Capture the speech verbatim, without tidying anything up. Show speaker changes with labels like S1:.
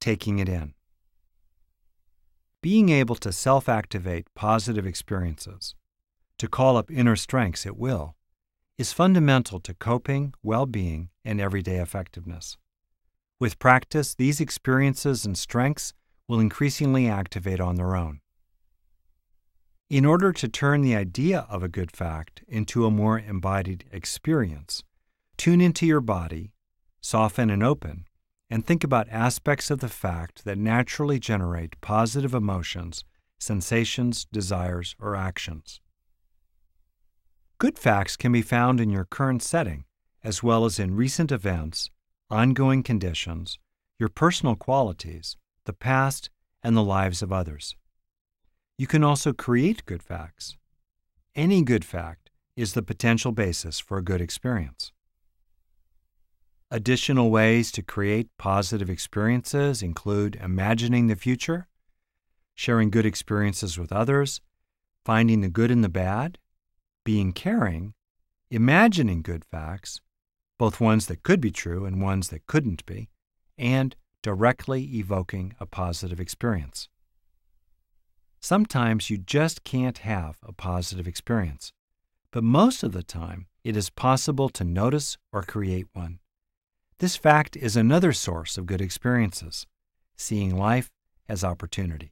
S1: taking it in. Being able to self-activate positive experiences, to call up inner strengths at will, is fundamental to coping, well-being, and everyday effectiveness. With practice, these experiences and strengths will increasingly activate on their own. In order to turn the idea of a good fact into a more embodied experience, tune into your body, soften and open, and think about aspects of the fact that naturally generate positive emotions, sensations, desires, or actions. Good facts can be found in your current setting, as well as in recent events, ongoing conditions, your personal qualities, the past, and the lives of others. You can also create good facts. Any good fact is the potential basis for a good experience. Additional ways to create positive experiences include imagining the future, sharing good experiences with others, finding the good in the bad, being caring, imagining good facts, both ones that could be true and ones that couldn't be, and directly evoking a positive experience. Sometimes you just can't have a positive experience, but most of the time it is possible to notice or create one. This fact is another source of good experiences, seeing life as opportunity.